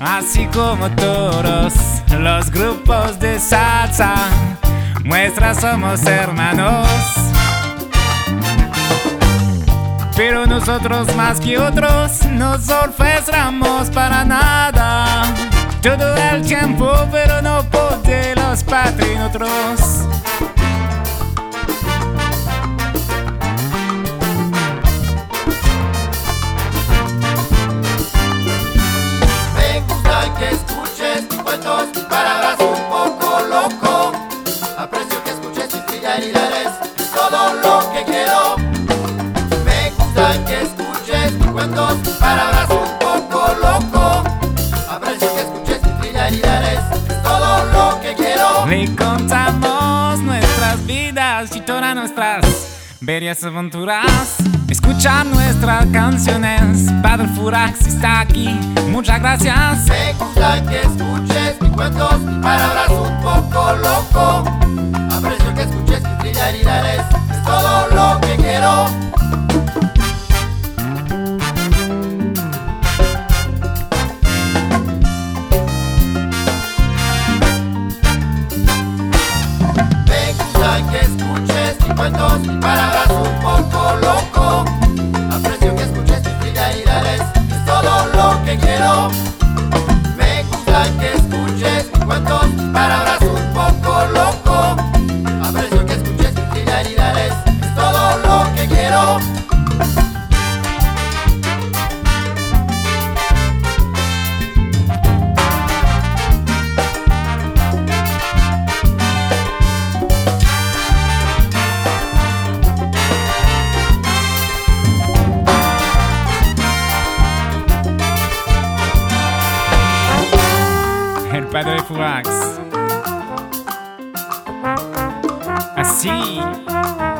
Así como todos los grupos de salsa, muestra somos hermanos. Pero nosotros más que otros nos ofrecemos para nada. Todo el tiempo, pero no de los patriotas. Me gusta que escuches mis cuentos, mis palabras un poco loco. Aprecio que escuches mis trilladores, es todo lo que quiero. Me gusta que escuches mis cuentos, mis palabras un poco loco. Aprecio que escuches mis trilladores, es todo lo que quiero. Le contamos nuestras vidas y todas nuestras bellas aventuras. Escucha nuestras canciones, Padre Furax está aquí, muchas gracias. Me gusta que escuches mis cuentos, mis palabras un poco loco. Aprecio que escuches mis trilladores, es todo lo que quiero. Me gusta que escuches mis cuentos, mis palabras un poco loco. Aprecio que escuches mis trilladores, es todo lo que quiero. Me gusta que escuches mis cuentos, mis palabras un poco loco. Aprecio que escuches mis trilladores, es todo lo que quiero. El Padre Furax. Así.